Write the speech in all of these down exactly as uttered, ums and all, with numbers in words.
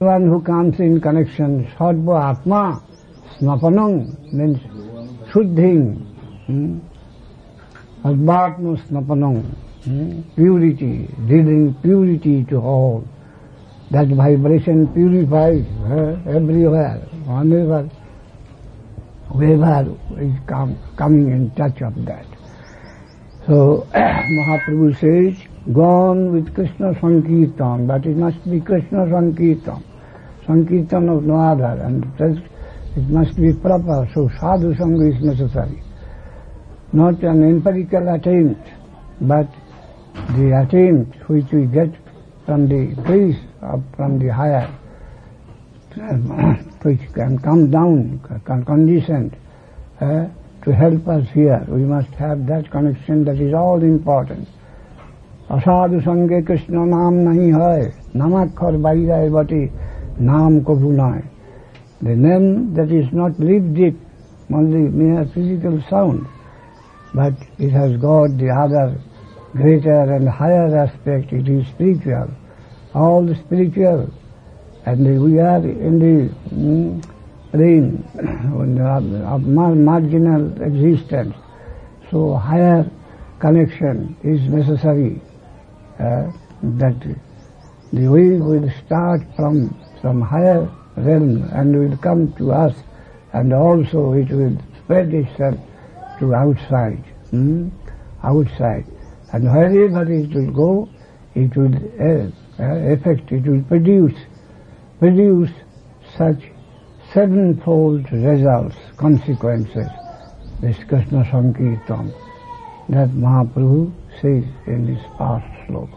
One who comes in connection, Sarva Atma, Snapanam means Shuddhing, hmm? Advatma Snapanam, hmm? Purity, leading purity to all. That vibration purifies uh, everywhere, whenever, whoever is come, coming in touch of that. So Mahaprabhu says, go on with Krishna Sankirtan, but it must be Krishna Sankirtan, Sankirtan of no other, and it must be proper, so sadhu sangha is necessary. Not an empirical attempt, but the attempt which we get from the place, or from the higher, which can come down, can condition uh, to help us here. We must have that connection, that is all important. Asadhu sange Krishna naam nahi hai, namakhar baira evati naam ko bhunai. The name that is not lived it, only mere physical sound, but it has got the other greater and higher aspect. It is spiritual, all spiritual, and we are in the mm, plane of marginal existence. So higher connection is necessary. Uh, that the wave will start from some higher realm and will come to us, and also it will spread itself to outside, hmm? outside. And wherever it will go, it will uh, uh, affect, it will produce, produce such sevenfold results, consequences, this Krishna Sankirtan, that Mahaprabhu says in this past sloka.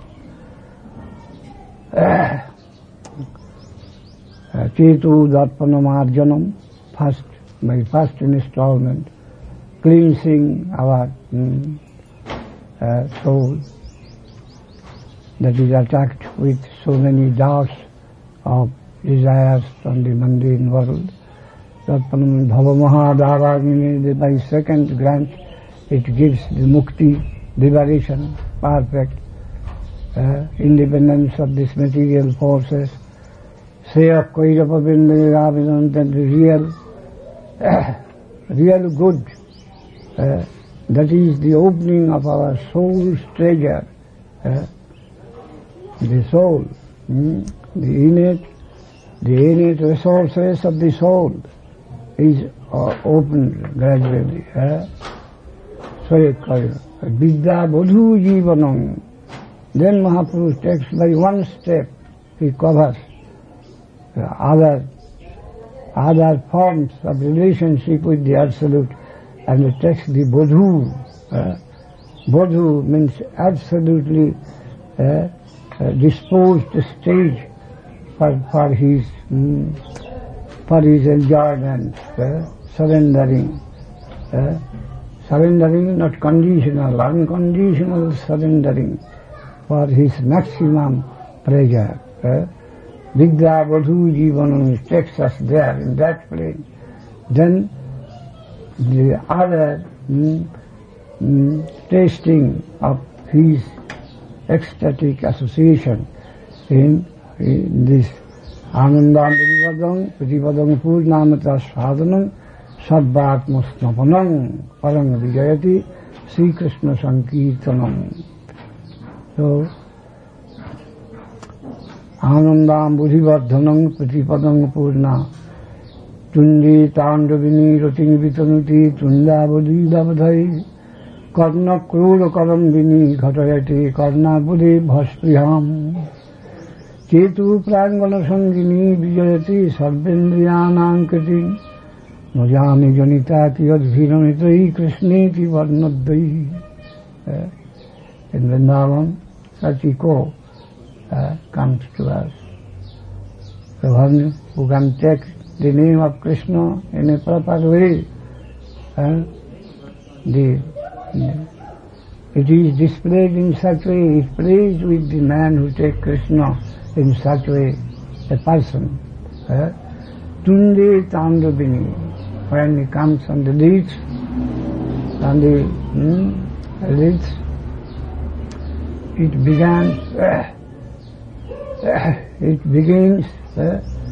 Chetu Darpanam Arjanam, first, my first installment, cleansing our mm, uh, soul that is attacked with so many doubts of desires from the mundane world. Darpanam Bhava Mahadharagini, by second glance, it gives the mukti, liberation, perfect uh, independence of these material forces. Sreya Kairapa Vindiravinam, that the real, uh, real good, uh, that is the opening of our soul's treasure, uh, the soul, mm, the innate, the innate resources of the soul is uh, opened gradually. Uh, Vidya Bodhu Jivanam. Then Mahaprabhu takes by one step, he covers uh, other, other forms of relationship with the Absolute, and he takes the Bodhu. Uh, Bodhu means absolutely uh, uh, disposed stage for, for his mm, for his enjoyment, uh, surrendering. Uh, surrendering, not conditional, unconditional surrendering for his maximum pleasure. Uh, Vidya Bodhu Jivanam takes us there, in that plane. Then the other mm, mm, tasting of his ecstatic association in, in this Anandam Padipadam, Padipadam Purnamata Sadhanam, Sadvatma Snapanam, Parang Vijayati, Sri Krishna Sankirtanam. So, Anandam Buddhivardhanam, Padipadam Purna, Tundi Tandavini Rating Vitanuti, Tunda Buddhidavadhai, Karna Krura Karambini, Ghatayati, Karna Buddhi Bhaspriham, Chetu Prangana Sangini, Vijayati, Sarvendriyanam Kriti, Mojami Janitati Adhinamitai, Krishneti Varnadai. Uh, in Vrindavan, such echo uh, comes to us. The one who can take the name of Krishna in a proper way, uh, the, the, it is displayed in such way, it plays with the man who takes Krishna in such way, a person. Uh, Tunde Tandavini, when he comes on the leads, on the hmm, leads, it begins, uh, uh, it begins uh,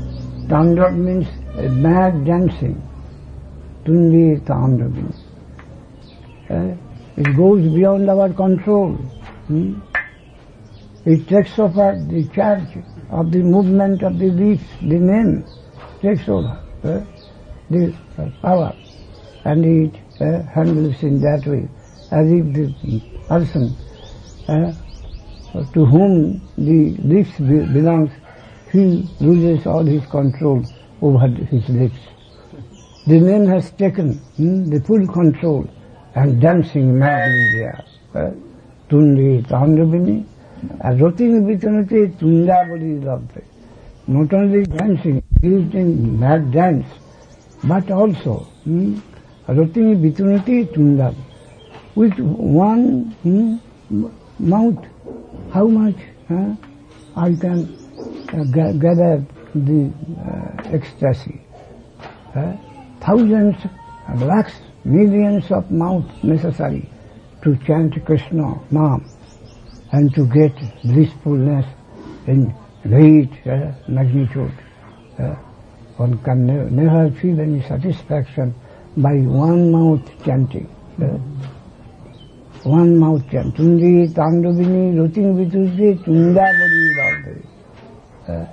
Tandrav means uh, mad dancing. Tundi Tandrabini. Uh, it goes beyond our control. Hmm? It takes over the charge of the movement of the leaves, the name takes over uh, the uh, power, and it uh, handles in that way, as if the person uh, to whom the leaves be- belongs, he loses all his control over his leaves. The name has taken hmm, the full control and dancing madly there. Uh, Tundi Tandrabini. And rotting vitanati tundabali lovely. Not only dancing, engaged in mad dance, but also hmm, rotting vitanati tundab. With one hmm, mouth, how much huh, I can uh, g- gather the uh, ecstasy. Uh, thousands, lakhs, millions of mouths necessary to chant Krishna Naam, and to get blissfulness in great uh, magnitude. Uh, one can ne- never feel any satisfaction by one mouth chanting. Uh, one mouth chant. Tundi Tandavini Ruting Vituji Tundabadi Lalde.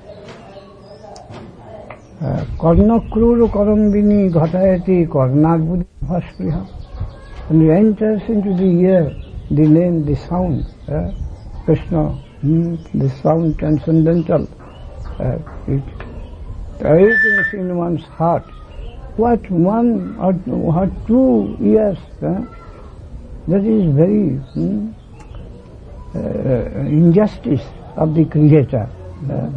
Karnakruru Karambini Ghatayati Karnagudi Bhaspriha. When he enters into the ear, the name, the sound, uh, Krishna, hmm, the sound transcendental, uh, it awakens in one's heart. What one or what two years, uh, that is very hmm, uh, injustice of the Creator. Uh,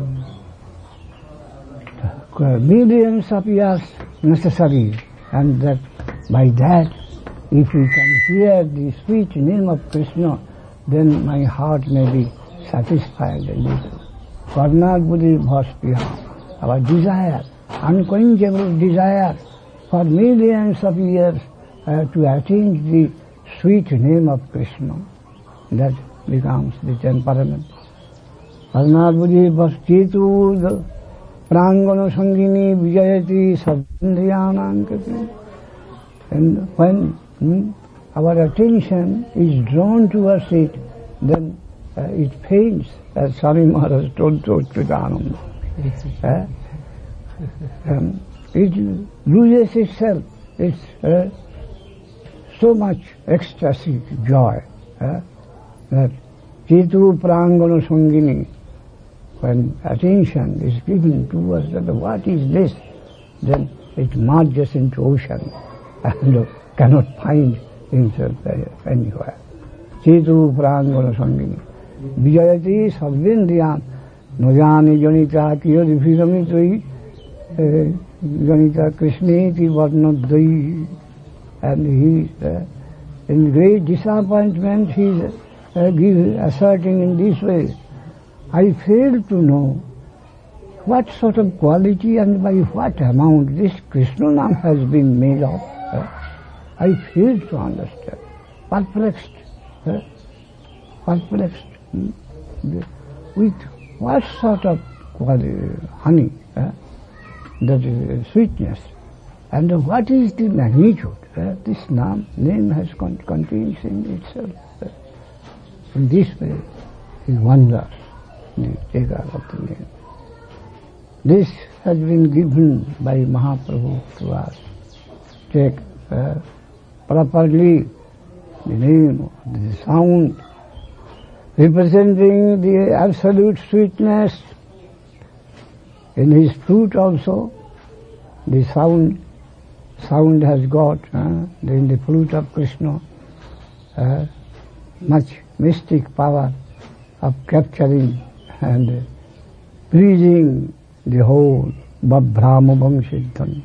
millions of years necessary, and that by that, if we can hear the sweet name of Krishna, then my heart may be satisfied a little. Karnag Buddhi Bhaspiha, our desire, unquenchable desire for millions of years uh, to attain the sweet name of Krishna, that becomes the temperament. Karnag Buddhi Bhaspitu Prangana Sangini Vijayati Sabindriyanam. And when hmm, our attention is drawn towards it, then uh, it faints, as Swami Maharaj told to Chidananda. uh, um, it loses itself. It's uh, so much ecstasy, joy, uh, that Chitu Prangana Sangini, when attention is given towards that, what is this, then it merges into ocean and cannot find himself anywhere. Chetu Prangana Sangini. Vijayati Sabvindriyan. Nojani Janita Kiyadi Phidamitri Janita Krishneti Varnadai. And he is uh, in great disappointment, he is uh, give, asserting in this way, I fail to know what sort of quality and by what amount this Krishna Naam has been made of. Uh, I fail to understand. Perplexed. Uh, perplexed. Hmm? With what sort of quality, honey, uh, that is sweetness, and what is the magnitude uh, this Naam, name has con- contains in itself. Uh, in this way, he wonders the taker of the name. This has been given by Mahaprabhu to us. Take uh, properly the name, the sound, representing the absolute sweetness. In his flute also, the sound, sound has got, uh, in the flute of Krishna, uh, much mystic power of capturing and pleasing the whole Babhrama Vamshidhan.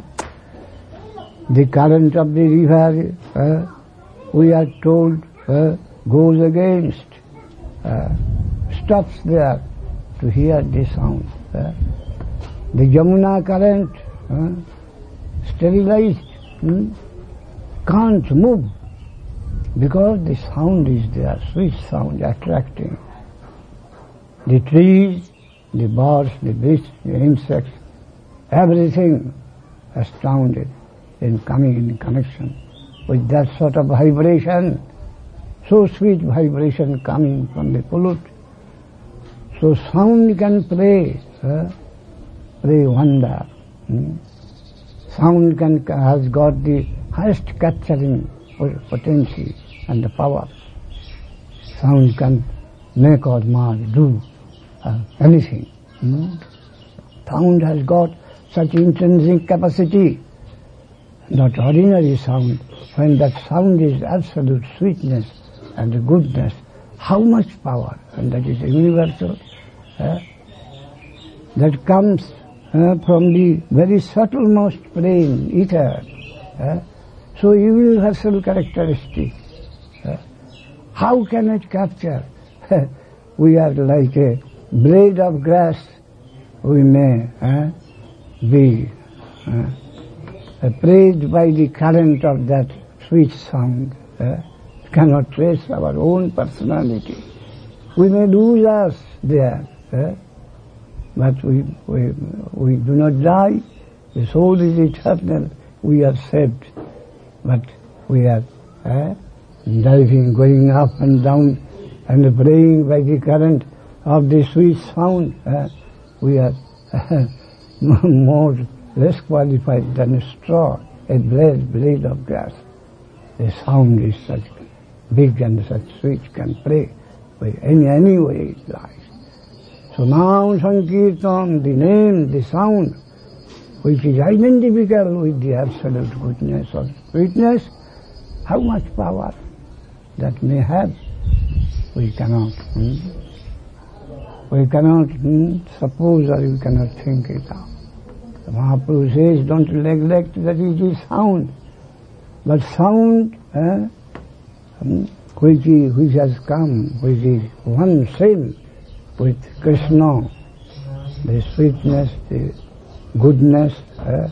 The current of the river, uh, we are told, uh, goes against, uh, stops there to hear the sound. Uh, the Jamuna current, uh, sterilized, hmm, can't move because the sound is there, sweet sound, attracting. The trees, the birds, the beasts, the insects, everything astounded in coming in connection with that sort of vibration, so sweet vibration coming from the flute. So sound can play, uh, play wonder. Hmm? Sound can has got the highest capturing potency and the power. Sound can make or mar, do uh, anything. Hmm? Sound has got such intrinsic capacity, not ordinary sound. When that sound is absolute sweetness and goodness, how much power, and that is universal, uh, that comes uh, from the very subtlemost plane, ether. Uh, so universal characteristic. Uh, how can it capture? We are like a blade of grass. We may uh, be uh, prayed by the current of that sweet sound. Uh, cannot trace our own personality. We may lose us there, uh, but we, we we do not die. The soul is eternal. We are saved, but we are uh, diving, going up and down, and praying by the current of the sweet sound. Uh, we are uh, more less qualified than a straw, a blade, blade of grass. The sound is such big and such sweet, can play by any, any way it lies. So now Sankirtan, the name, the sound, which is identical with the absolute goodness or sweetness, how much power that may have, we cannot, hmm? we cannot hmm, suppose or we cannot think it out. The Mahaprabhu says, don't neglect that it is sound, but sound eh, which, is, which has come, which is one same with Krishna, the sweetness, the goodness, eh,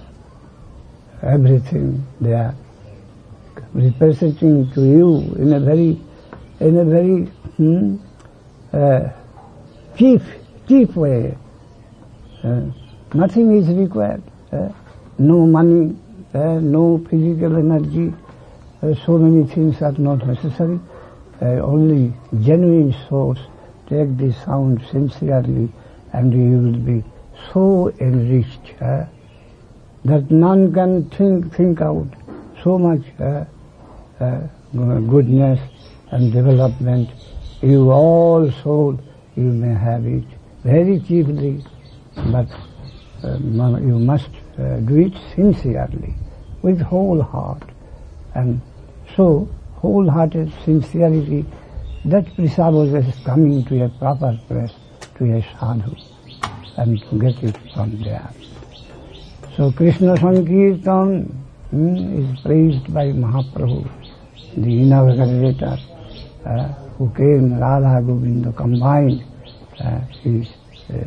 everything they are representing to you in a very, in a very hmm, uh, cheap, cheap way. Uh, nothing is required. Uh, no money, uh, no physical energy. Uh, so many things are not necessary. Uh, only genuine souls take this sound sincerely, and you will be so enriched uh, that none can think think out so much uh, uh, goodness and development. You all soul, you may have it very cheaply, but uh, you must uh, do it sincerely, with whole heart. And so, wholehearted sincerity, that presupposes coming to a proper place, to a sadhu, and to get it from there. So Krishna Sankirtan hmm, is praised by Mahaprabhu, the inaugurator, uh, who came, Radha Govinda combined. Uh, his uh,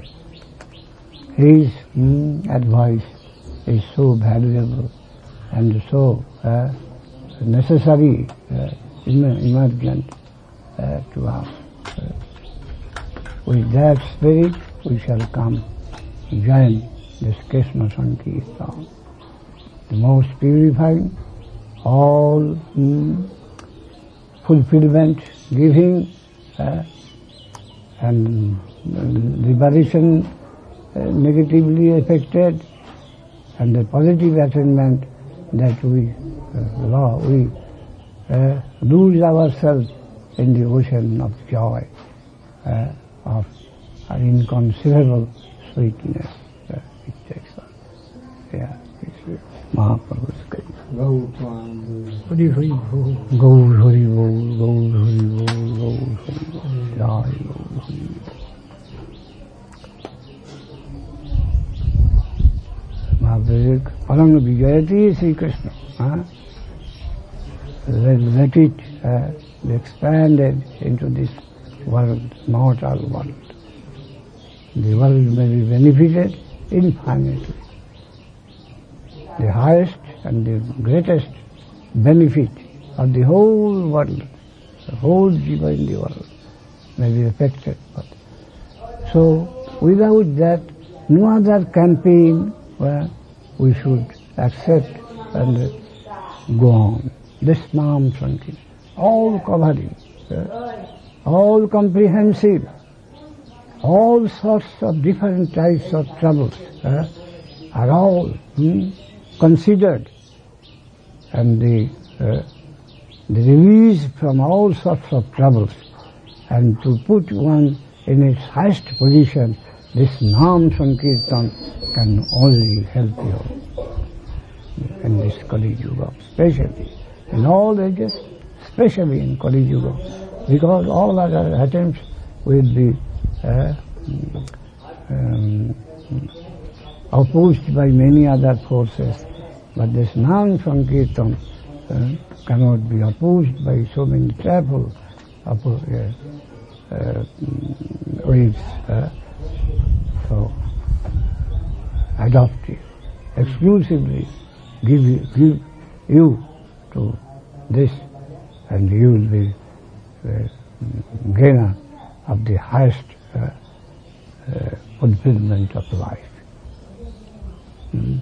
his hmm, advice is so valuable and so uh, necessary, uh, emergent uh, to us. Uh, with that spirit, we shall come join this Krishna Sankirtan, the most purifying, all mm, fulfillment giving, uh, and liberation uh, negatively affected, and the positive attainment that we uh, law, we uh, lose ourselves in the ocean of joy, uh, of an inconceivable sweetness. Uh, it takes us. Yeah, it's Mahaprabhu's case. Hari Hari Bol, Gaur Hari Bol, Gaur Hari Bol, Gaur Hari Bol, Jai Gaur Hari Bol. Mahaprabhu, Parang Vijayati Sri Krishna. Huh? Let, let it uh, be expanded into this world, mortal world. The world may be benefited infinitely. The highest and the greatest benefit of the whole world, the whole jiva in the world may be affected. But so without that, no other campaign well, we should accept and go on. This Nam Sankirtan, all covering, uh, all comprehensive, all sorts of different types of troubles uh, are all hmm, considered, and the, uh, the release from all sorts of troubles, and to put one in its highest position, this Nam Sankirtan can only help you in this Kali Yuga, especially in all ages, especially in Kali Yuga, because all other attempts will be uh, um, opposed by many other forces, but this Nam Sankirtan uh, cannot be opposed by so many travel uh, uh, waves. Uh, so adopt it, exclusively give you, give you to this, and you will be the gainer of the highest uh, uh, fulfillment of life. Hmm?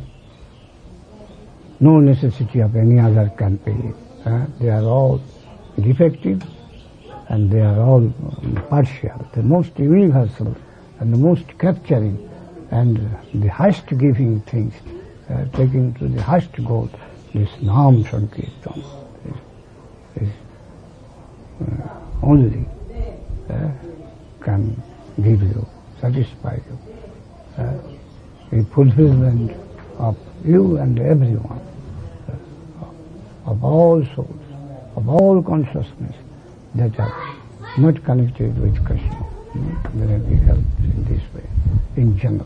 No necessity of any other campaign. Uh, they are all defective, and they are all um, partial. The most universal and the most capturing and the highest giving things, uh, taking to the highest goal, this Nam Sankirtan is, is uh, only uh, can give you, satisfy you, uh, the fulfillment of you and everyone, uh, of all souls, of all consciousness that are not connected with Krishna. They will be helped in this way, in general.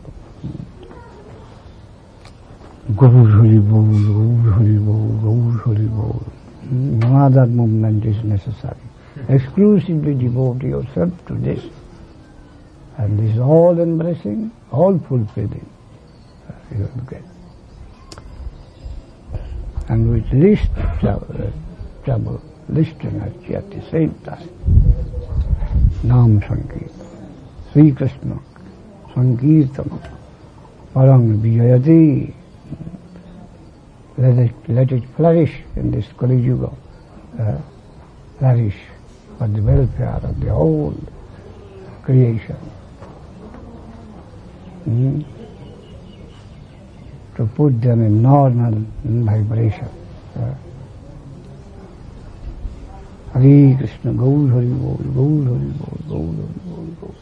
Gaur Hari Bol, Gaur Hari Bol, Gaur Hari Bol. No other movement is necessary. Exclusively devote yourself to this. And this all embracing, all fulfilling, uh, you will get. And with least trouble, uh, trouble, least energy at the same time. Nam Sankirtan, Sri Krishna, Sankirtan, Parang Vijayati. Let it, let it flourish in this Kali Yuga, uh, flourish for the welfare of the whole creation. Mm. To put them in normal vibration. Uh, Hare Krishna, Gaur Hari Bol, Gaur Hari Bol, Gaur Hari Bol, Gaur.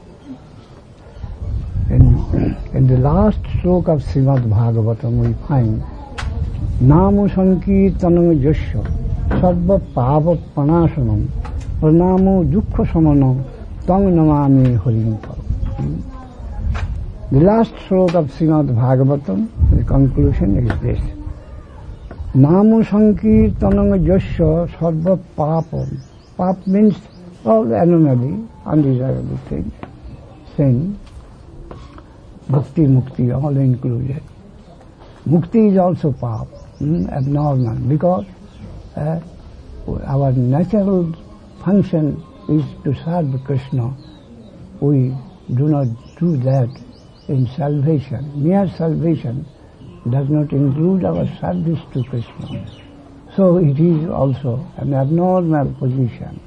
In, in the last sloka of Srimad Bhagavatam we find Namu Sankirtanam Jasya Sarva Pava Panasanam Pranamo Dukkha Samanam Tang Namami Harim Param. The last sloka of Srimad Bhagavatam, the conclusion is this. Namu Sankirtanam Jasya Sarva Papa. Pap means all anomaly, undesirable things, sin, bhakti, mukti, all included. Mukti is also pap, hmm, abnormal, because uh, our natural function is to serve Krishna. We do not do that in salvation. Mere salvation does not include our service to Krishna. So it is also an abnormal position.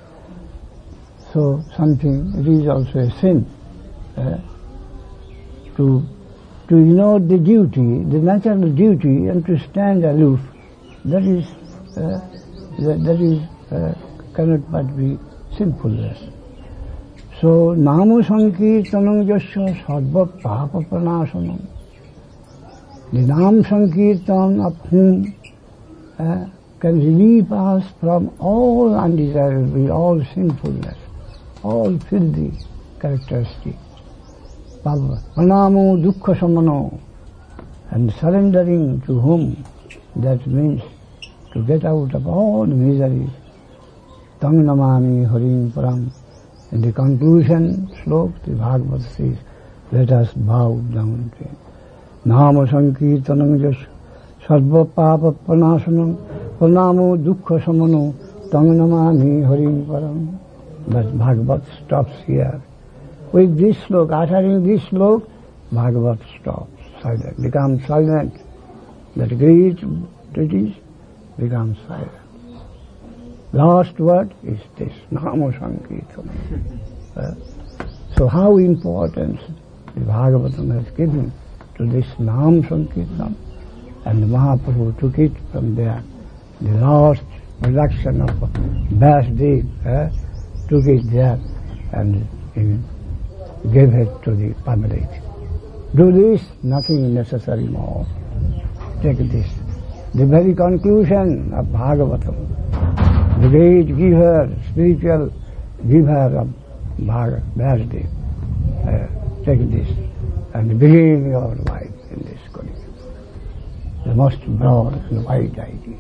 So something, it is also a sin uh, to to ignore the duty, the natural duty, and to stand aloof. That is, uh, that, that is uh, cannot but be sinfulness. So, Namu Sankirtanam Jasya Sarva Papa Pranasanam. The Nam Sankirtan of whom uh, can relieve us from all undesirable, all sinfulness, all filthy characteristics. Pranamo Dukkha Samano, and surrendering to whom, that means to get out of all miseries. Tang Namami Harim Param. In the conclusion slok, the Bhagavad says, let us bow down to him. Nama Sankirtanam Jasya Sarva Papa Pranasanam Pranamo Dukkha Samano Tang Namami Harim Param. But Bhagavad stops here. With this slok, uttering this slok, Bhagavad stops. silent, become silent. That great treatise becomes silent. Last word is this, Nama Sankirtan. uh, so how important the Bhagavatam has given to this Nam Sankirtan, and the Mahaprabhu took it from there. The last production of Vasudev, uh, took it there and uh, gave it to the public. Do this, nothing necessary more. Take this. The very conclusion of Bhagavatam, the great giver, spiritual giver of Bhagavad, Vasudev, uh, take this and begin your life in this condition. The most broad and wide idea.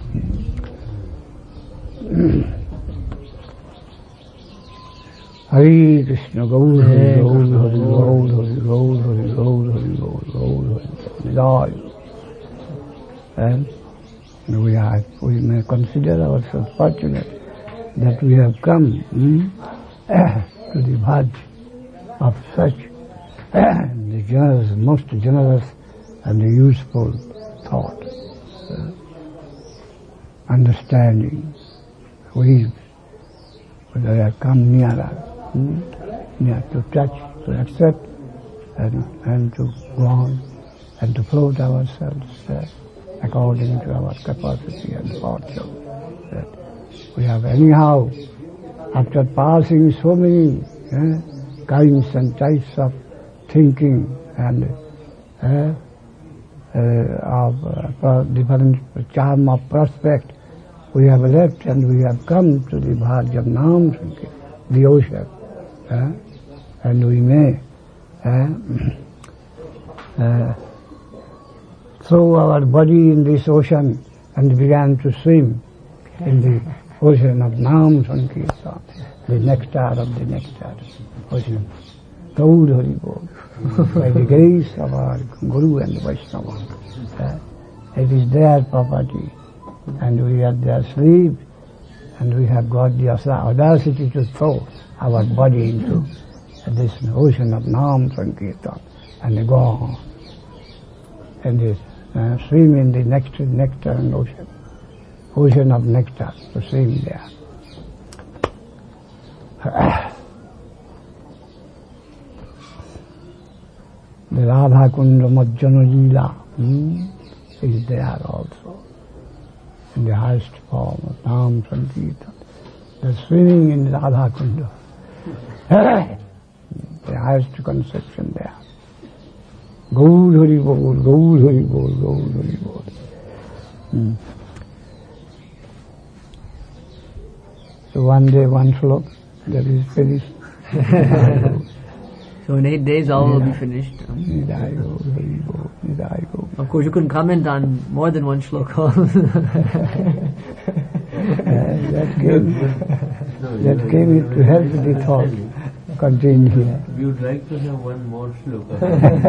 Hare Krishna, Gaur Hare, Gaur Hare, Gaur Hare, Gaur Hare, Gaur Hare, Gaur Hare, Gaur Hare. And we have, we may consider ourselves fortunate that we have come hmm, to the Bhaj of such the generous, most generous and useful thought, uh, understanding. We, they have come nearer, hmm, near to touch, to accept, and, and to go on, and to float ourselves uh, according to our capacity and fortune. That we have anyhow, after passing so many uh, kinds and types of thinking and uh, uh, of uh, different charm of prospect, we have left and we have come to the Bhaj of Nam Sankirtan, the ocean, uh, and we may uh, uh, throw our body in this ocean and began to swim in the ocean of Nam Sankirtan, the nectar of the nectar ocean. Gaur Hari Bol. By the grace of our Guru and Vaishnava. Uh, it is their property, and we are their slave, and we have got the audacity to throw our body into this ocean of Nam Sankirtan and go on. And this, uh, swim in the nectar, nectar and ocean, ocean of nectar, to swim there. The Radha Kunda Majjana Leela hmm, is there also, in the highest form of Nam Sankirtan. The swimming in Radha Kunda, the highest conception there. Gaur Hari Bol, Gaur Hari Bol, Gaur Hari Bol. Hmm. So one day, one slok, that is finished. So in eight days all will be finished. Of course you couldn't comment on more than one shloka. uh, that came, that came to help the thought continue here. We would like to have one more shloka.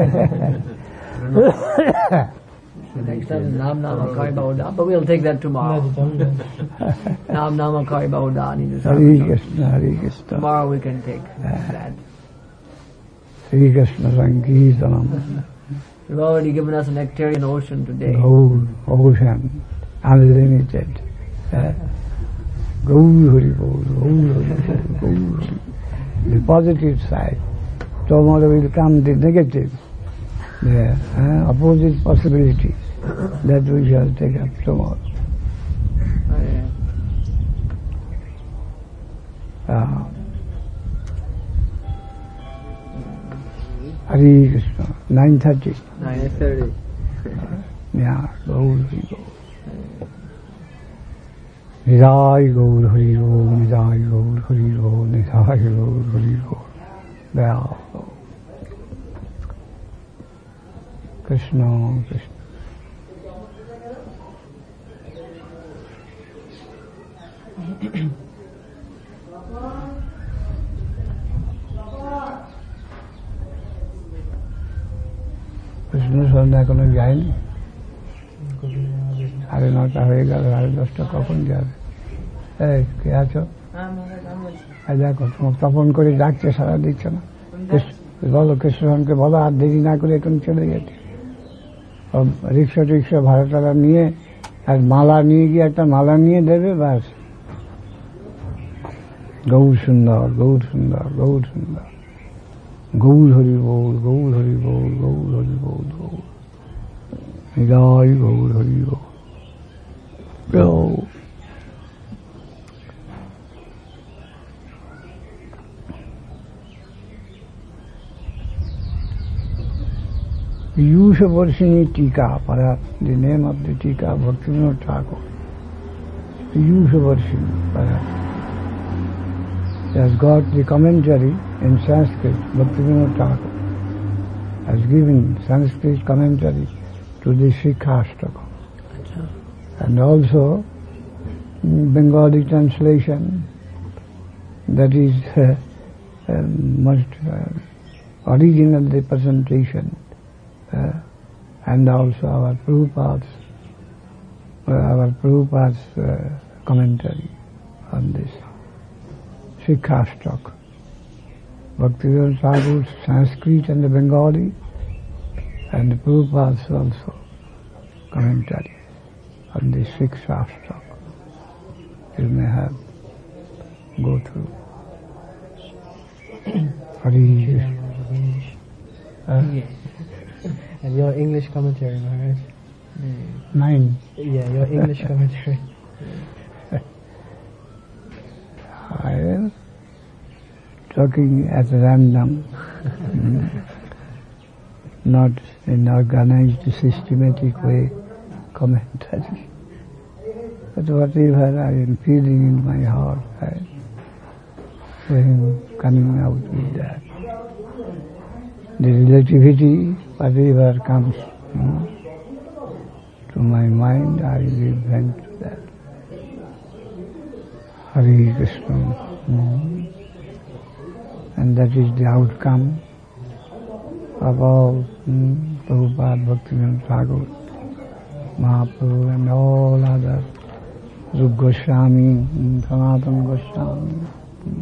Next time is Nam Nama Kai Bauda, but we'll take that tomorrow. Nam Nama Kai Bauda. Hare Krishna, Hare Krishna. Tomorrow we can take that. Hare Krishna Sankirtanam. You've already given us a nectarian ocean today. Gaur, ocean, unlimited. Uh, Gaur Hari Bol, Gaur Hari Bol, Gaur Hari. The positive side. Tomorrow will come the negative, the uh, opposite possibility that we shall take up tomorrow. Oh, yeah. Uh, Hare Krishna, nine thirty. nine thirty. Yeah, Gaur Hari Bol. Nidai Gaur Hari Bol, Nidai Gaur Hari Bol, Nidai Gaur Hari Bol. There. Krishna, Krishna. Krishna সন্ধ্যা কোনো যায়নি, সাড়ে নটা হয়ে গেল, সাড়ে দশটা কখন যাবে? এই কে আছো? দেখো তোমার তপন করে ডাকছে, সারা দিচ্ছে না। বলো কৃষ্ণকে বলো আর দেরি না করে এখন চলে যেতে। রিক্সা টিক্সা ভাড়া টাড়া নিয়ে আর মালা নিয়ে গিয়ে একটা মালা নিয়ে দেবে, ব্যাস গৌর সুন্দর, গৌর সুন্দর, গৌর সুন্দর, গৌর হরি বল, গৌর হরি বল, গৌর হরি বল, গৌর জয় গৌর হরি বল। Yushavarshini Tika, perhaps the name of the Tika, Bhaktivinoda Thakur. Yushavarshini, perhaps. He has got the commentary in Sanskrit. Bhaktivinoda Thakur has given Sanskrit commentary to the Shikhastaka. And also Bengali translation, that is uh, uh, most uh, original representation. Uh, and also our Prabhupada's, uh, our Prabhupada's uh, commentary on this Shikhastaka. Bhaktivinoda Thakur's Sanskrit and the Bengali, and the Prabhupada's also commentary on the Shikhastaka. You may have go through. Hari Krishna. Uh, yes. And your English commentary, Maharaj? Mm. Mine? Yeah, your English commentary. I am talking at random, not in organized, systematic way commentary. But whatever I am feeling in my heart, I am coming out with that. The relativity, whatever comes you know, to my mind, I will vent to that. Hare Krishna. Mm. And that is the outcome of all mm, Prabhupada, Bhaktivinoda Thakur, Mahaprabhu and all other, Rup Goswami, mm, Sanatana Goswami. Mm.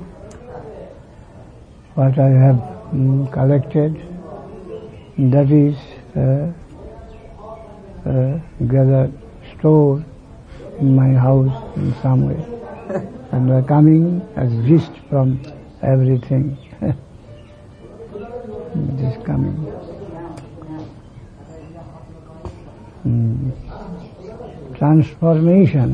What I have mm, collected, that is uh, uh, gathered, stored in my house in some way, and are coming as gist from everything. It is coming. Mm. Transformation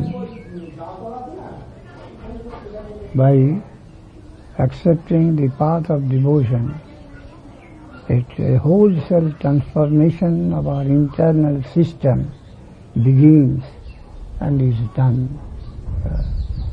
by accepting the path of devotion. It's a wholesale transformation of our internal system begins and is done. Uh,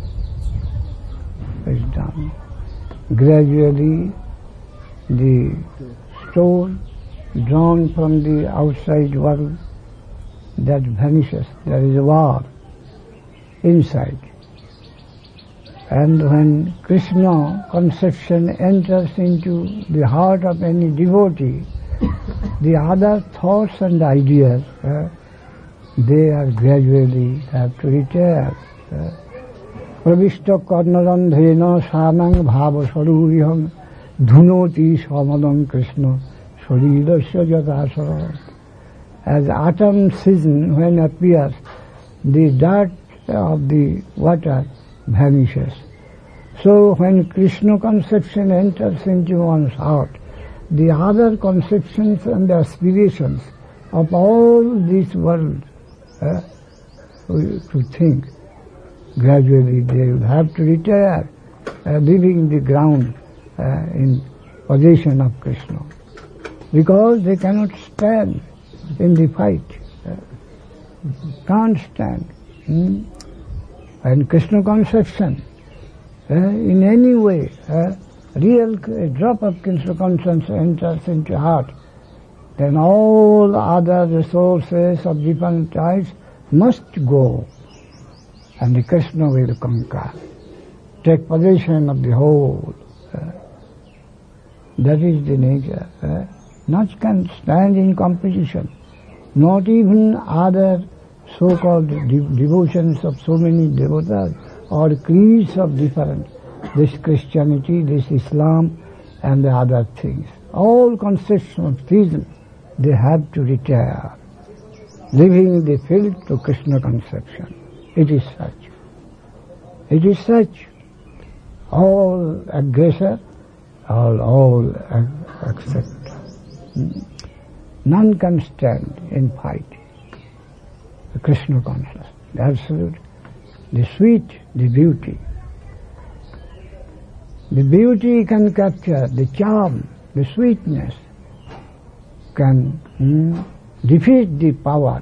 is done. Gradually, the store drawn from the outside world, that vanishes. There is a war inside. And when Krishna conception enters into the heart of any devotee, the other thoughts and ideas, uh, they are gradually have to retire. Pravishta karnarandhena samang bhava saruriham dhunoti samadam Krishna saridasya jatasara. As autumn season, when appears, the dirt of the water vanishes. So when Krishna conception enters into one's heart, the other conceptions and aspirations of all this world uh, to think, gradually they will have to retire, uh, leaving the ground uh, in possession of Krishna, because they cannot stand in the fight. Uh, can't stand. Hmm? And Krishna conception, uh, in any way, uh, real a drop of Krishna consciousness enters into heart, then all other resources of different types must go, and the Krishna will conquer, take possession of the whole. Uh, that is the nature. Uh, not can stand in competition, not even other so-called de- devotions of so many devotees or creeds of different, this Christianity, this Islam and the other things. All conceptions of reason, they have to retire. leaving the field to Krishna conception. It is such. It is such. All aggressor, all, all accept. None can stand in fight. The Krishna consciousness, the absolute, the sweet, the beauty. The beauty can capture, the charm, the sweetness can hmm, defeat the power.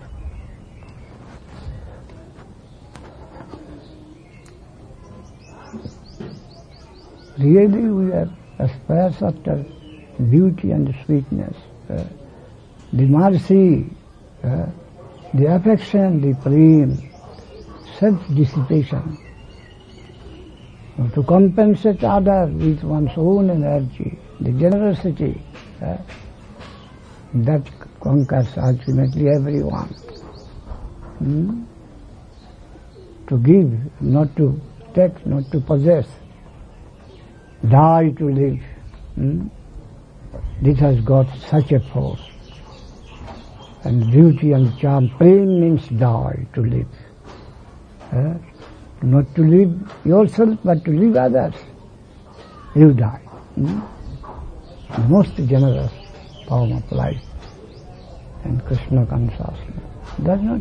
Really we are aspires after beauty and sweetness, uh, the mercy, uh, the affection, the prem, self-dissipation. Uh, to compensate others with one's own energy, the generosity, uh, that conquers ultimately everyone. Hmm? To give, not to take, not to possess. Die to live. Hmm? This has got such a force. And beauty and charm, prem means die to live. Uh, not to live yourself, but to live others. You die. Hmm? The most generous form of life. And Krishna consciousness does not.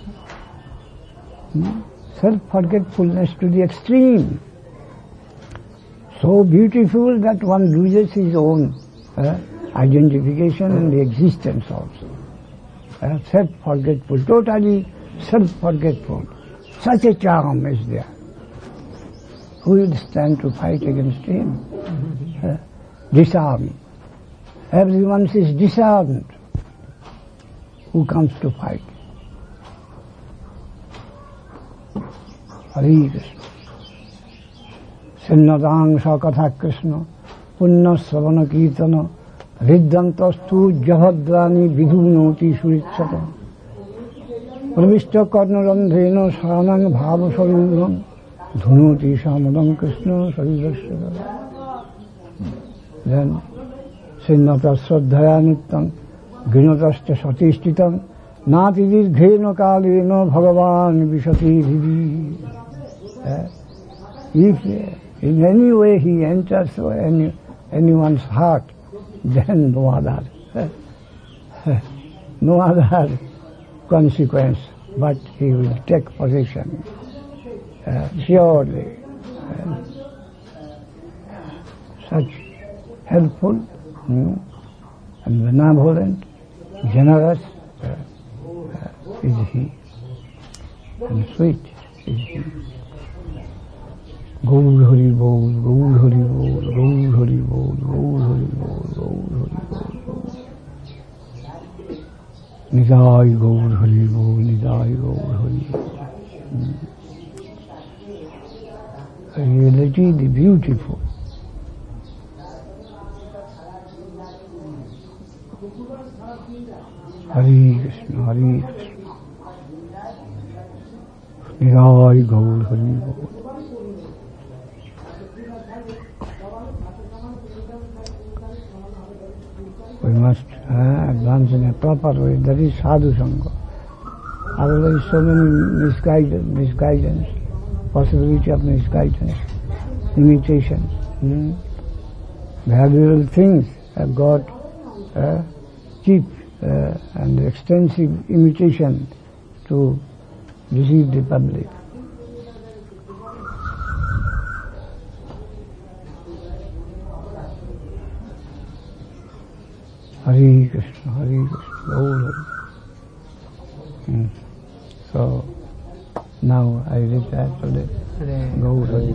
Hmm? Self-forgetfulness to the extreme. So beautiful that one loses his own uh, identification and the existence also. Uh, self-forgetful, totally self-forgetful. Such a charm is there. Who will stand to fight against him? Uh, disarmed. Everyone is disarmed. Who comes to fight? Hare Krishna. Sinnatang Sakatha Krishna Punna Savana Kirtana Riddhantastu Javadrani Vidhunoti Suritsata Pravishta Karnarandhena Sanang Bhava Savinam Dhunoti Samadam Krishna Saridashya. Then Sinnata Sraddhaya Nittam Ginatasya Satishtitam Nati Dirghena Kalena Bhagavan Vishati Vivi. If in any way he enters any, anyone's heart, then no other, no other consequence, but he will take possession, uh, surely. Uh, such helpful hmm, and benevolent, generous uh, uh, is he, and sweet is he. Gaur Hari Bol, Gaur Hari Bol, Gaur Hari Bol, Gaur Hari Bol, Gaur Hari Bol. Nidai Gaur Hari Bol, Nidai Gaur Hari Bol. Reality, the beautiful. Hare Krishna, Hare Krishna. Nidai Gaur Hari Bol. We must uh, advance in a proper way. That is sadhu sangha. Otherwise, so many misguidance, misguidance, possibility of misguidance, imitations. Hmm? Behavioral things have got uh, cheap uh, and extensive imitation to deceive the public. Hare Krishna, Hare Krishna, Gaur Hari. Hmm. So, now I retire today. Gaur Hari.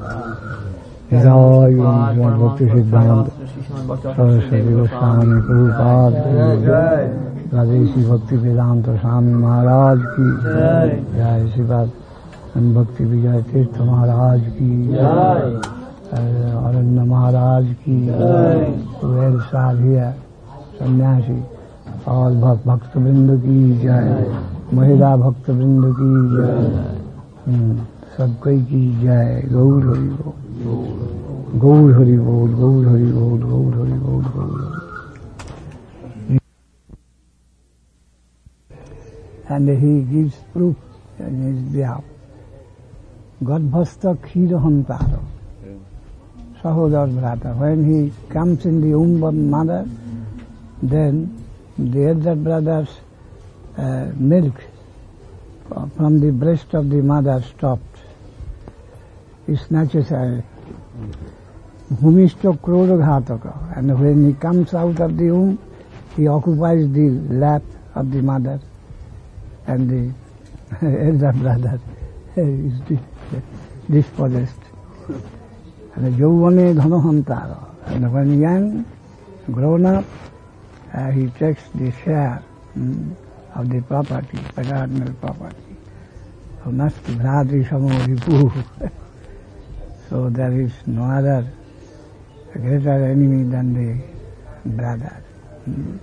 Jai Guru Bhakti Siddhanta Saraswati Goswami Prabhupada Radheshi Bhakti Vedanta Swami Maharaj ki Jai Sripad and Bhakti Vijay Tirtha Maharaj ki Jai Aranya Maharaj ki Jai Well Sadhya Sannyasi, all Bhakta Vrinda ki jai, Mahila Bhakta Vrinda ki jai, Sabkai ki jai, Gaur Hari Bol, Gaur Hari Bol, Gaur Hari Bol, Gaur Hari Bol, Gaur Hari. and he gives proof in his behalf. Garbhastha Kshiraham Taro. Sahodar brother. When he comes in the womb of mother, then the elder brother's uh, milk from the breast of the mother stopped. He snatches away. Bhumishto Krodaghataka. And when he comes out of the womb, he occupies the lap of the mother, and the elder brother is dispossessed. And Yovane Dhanahantara. And when young, grown up, uh, he takes the share mm, of the property, paternal property. So Nasti Bhradri Samodipu. So there is no other greater enemy than the brother. Mm.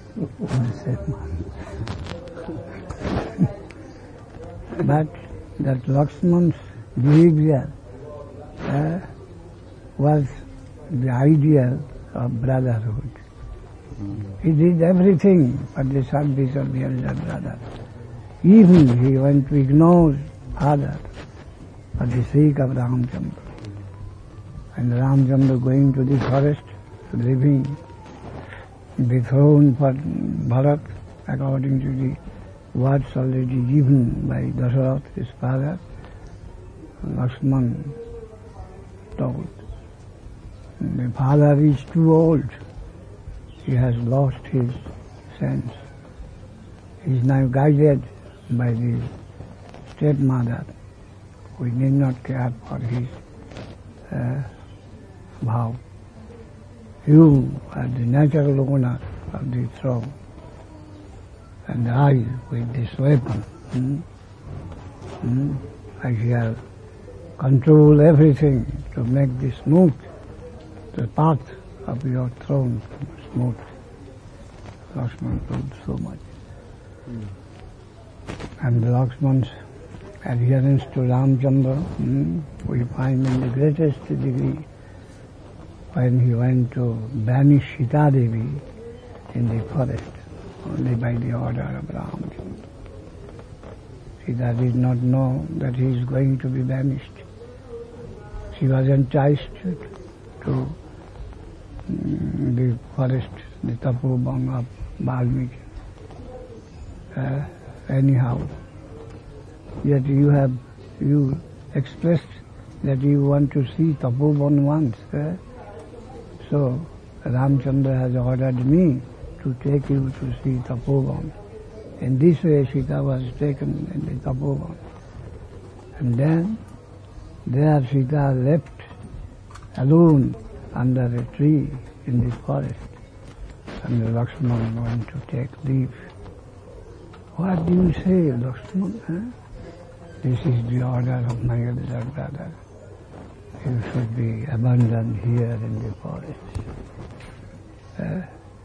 But that Lakshman's behavior uh, was the ideal of brotherhood. He did everything for the service of the elder brother. Even he went to ignore father for the sake of Ramchandra. And Ramchandra going to the forest, leaving the throne for Bharat according to the words already given by Dasarath, his father. Lakshman told, the father is too old. He has lost his sense. He is now guided by the stepmother. We need not care for his uh, vow. You are the natural owner of the throne, and I, with this weapon, hmm, hmm, I shall control everything to make this smooth, the path of your throne smooth. Lakshman told so much. Mm. And Lakshman's adherence to Ramchandra, hmm, we find in the greatest degree when he went to banish Sita Devi in the forest, only by the order of Ramchandra. Sita did not know that he is going to be banished. She was enticed to mm, the forest, the Tapovan of Valmiki. Uh, anyhow, yet you have, you expressed that you want to see Tapovan once. Uh, so Ramchandra has ordered me to take you to see Tapovan. In this way Sita was taken in the Tapovan. And then there Sita left alone under a tree in the forest. And Lakshman went to take leave. What do you say, Lakshman? Huh? This is the order of my elder brother. You should be abandoned here in the forest. Uh,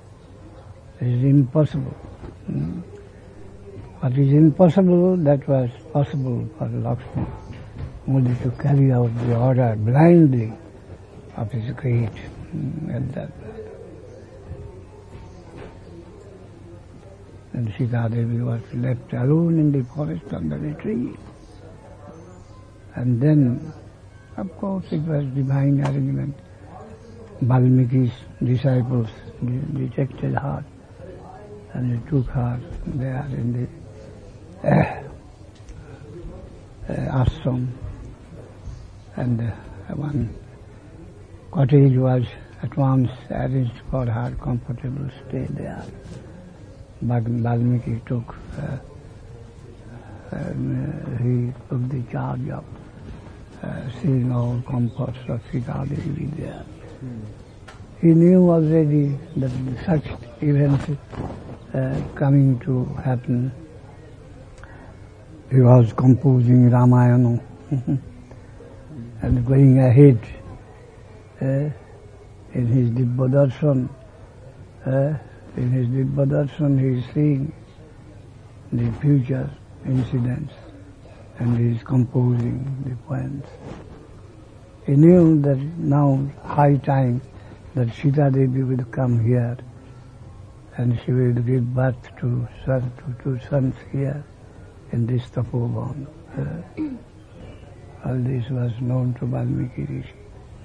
it is impossible. Hmm? What is impossible, that was possible for Lakshman, only to carry out the order blindly of his great hmm, elder brother. And Sita Devi was left alone in the forest under a tree. And then, of course, it was divine arrangement. Valmiki's disciples detected her and they took her there in the uh, uh, ashram. And uh, one cottage was at once arranged for her comfortable stay there. Valmiki took, uh, and, uh, he took the charge of uh, seeing all comforts of Sita Devi there. Mm. He knew already that such events uh, coming to happen. He was composing Ramayana and going ahead uh, in his Dibba Darshan. Uh, in his Dibba Darshan he is seeing the future incidents and he is composing the poems. He knew that now high time that Sita Devi will come here and she will give birth to, son, to two sons here. in this tapovan. Uh, all this was known to Valmiki Rishi.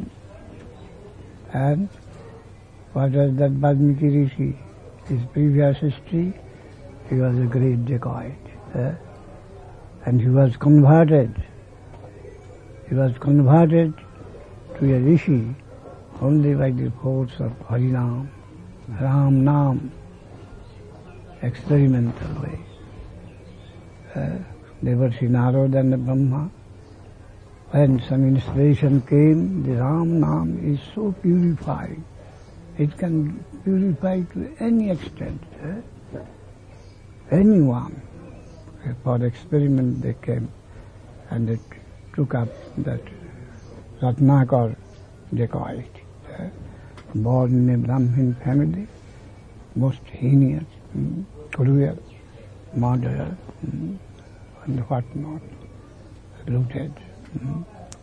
And what was that Valmiki Rishi? His previous history, he was a great dacoit. Uh, and he was converted. He was converted to a Rishi only by the force of Harinam, Ram Nam, experimental way. Uh, Devarshi Narad and Brahma, when some inspiration came, the Ram Nam is so purified. It can purify to any extent. Uh, anyone. Uh, for experiment they came and they took up that Ratnakar dacoit. Uh, born in a Brahmin family, most heinous, mm, cruel, murderer, mm, and what not, looted. Mm.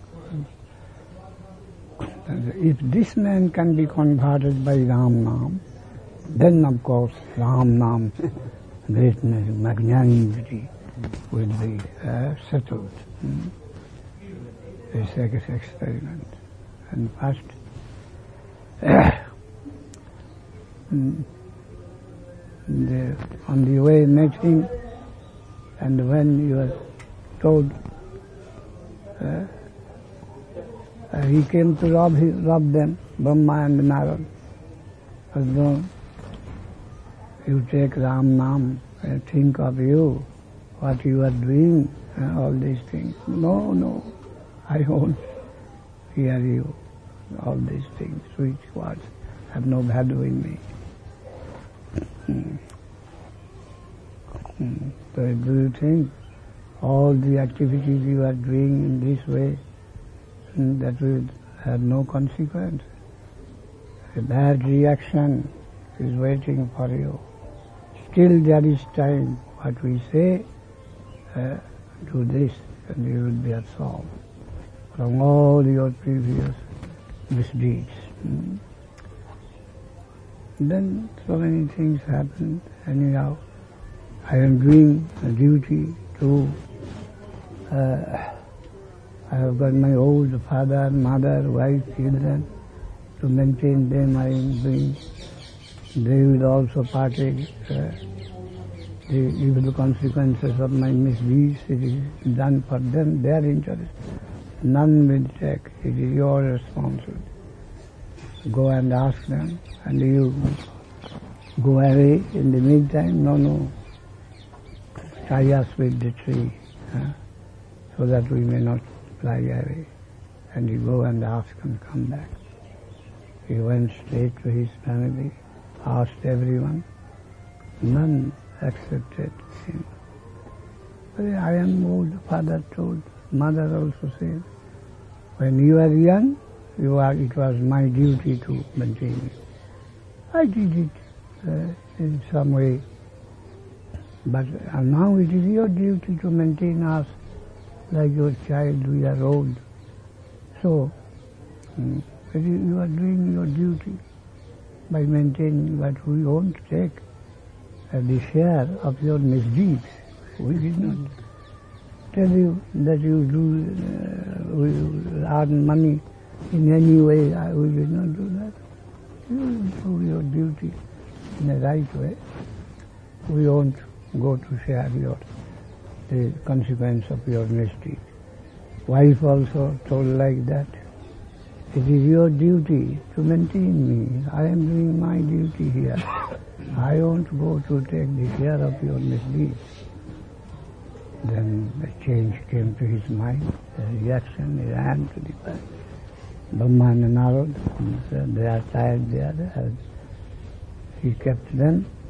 If this man can be converted by Ram Nam, then of course Ram Nam greatness, magnanimity will be uh, settled. Mm. A second experiment. And first, uh, mm, the, on the way met him, and when he was told, uh, uh, he came to rob, his, rob them, Brahma and Narad. But no, you take Ram Nam and think of you, what you are doing, uh, all these things. No, no, I won't hear you. All these things, sweet words, have no value in me. Hmm. Hmm. So do you think all the activities you are doing in this way, hmm, that will have no consequence? A bad reaction is waiting for you. Still there is time. What we say, uh, do this, and you will be absolved from all your previous misdeeds. Hmm. Then so many things happen. Anyhow, I am doing a duty to, uh, I have got my old father, mother, wife, children, to maintain them I am doing. They will also partake uh, the evil consequences of my misdeeds. It is done for them, their interest. None will take. It is your responsibility. Go and ask them, and you go away in the meantime. No, no. Tie us with the tree, huh? So that we may not fly away. And you go and ask and come back. He went straight to his family, asked everyone. None accepted him. But I am old, father told. Mother also said, when you are young, you are, it was my duty to maintain you. I did it uh, in some way. But uh, now it is your duty to maintain us like your child, we are old. So, um, you are doing your duty by maintaining, but we won't take uh, the share of your misdeeds. We did not tell you that you do uh, we earn money in any way. I, we did not do that. You do your duty in the right way. We won't go to share your the consequence of your misdeed. Wife also told like that. It is your duty to maintain me. I am doing my duty here. I won't go to take the share of your misdeeds. Then a change came to his mind, a reaction. He ran to the palace. Brahma and Narad, they are tired there. He kept them